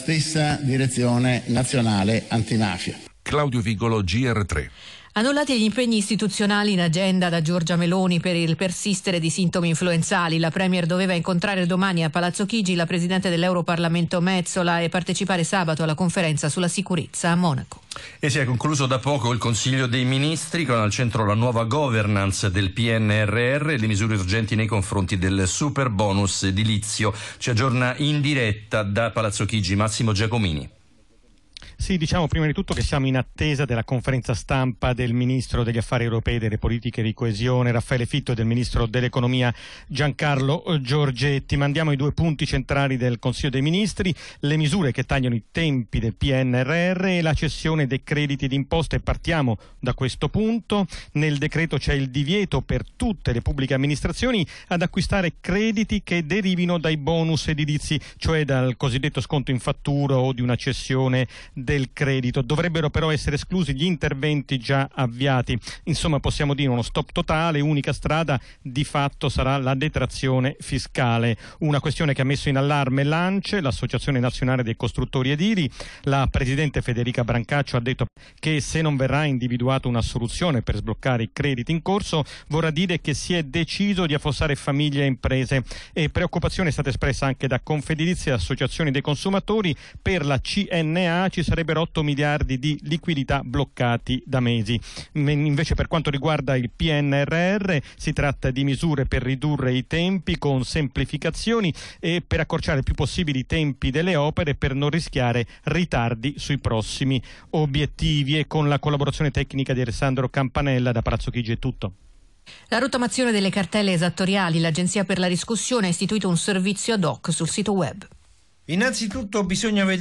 Stessa direzione nazionale antimafia. Claudio Vigolo, GR3. Annullati gli impegni istituzionali in agenda da Giorgia Meloni per il persistere di sintomi influenzali. La Premier doveva incontrare domani a Palazzo Chigi la Presidente dell'Europarlamento Metsola e partecipare sabato alla conferenza sulla sicurezza a Monaco. E si è concluso da poco il Consiglio dei Ministri con al centro la nuova governance del PNRR e le misure urgenti nei confronti del super bonus edilizio. Ci aggiorna in diretta da Palazzo Chigi Massimo Giacomini. Sì, diciamo prima di tutto che siamo in attesa della conferenza stampa del Ministro degli Affari Europei e delle Politiche di Coesione Raffaele Fitto e del Ministro dell'Economia Giancarlo Giorgetti. Mandiamo i due punti centrali del Consiglio dei Ministri, le misure che tagliano i tempi del PNRR e la cessione dei crediti d'imposta. E partiamo da questo punto. Nel decreto c'è il divieto per tutte le pubbliche amministrazioni ad acquistare crediti che derivino dai bonus edilizi, cioè dal cosiddetto sconto in fattura o di una cessione del credito. Dovrebbero però essere esclusi gli interventi già avviati. Insomma, possiamo dire uno stop totale, unica strada di fatto sarà la detrazione fiscale. Una questione che ha messo in allarme l'ANCE, l'Associazione Nazionale dei Costruttori Edili. La Presidente Federica Brancaccio ha detto che se non verrà individuata una soluzione per sbloccare i crediti in corso, vorrà dire che si è deciso di affossare famiglie e imprese. E preoccupazione è stata espressa anche da Confedilizia e associazioni dei consumatori. Per la CNA ci sarebbero 8 miliardi di liquidità bloccati da mesi. Invece per quanto riguarda il PNRR si tratta di misure per ridurre i tempi con semplificazioni e per accorciare il più possibile i tempi delle opere per non rischiare ritardi sui prossimi obiettivi. E con la collaborazione tecnica di Alessandro Campanella da Palazzo Chigi è tutto. La rottamazione delle cartelle esattoriali. L'Agenzia per la riscossione ha istituito un servizio ad hoc sul sito web. Innanzitutto bisogna vedere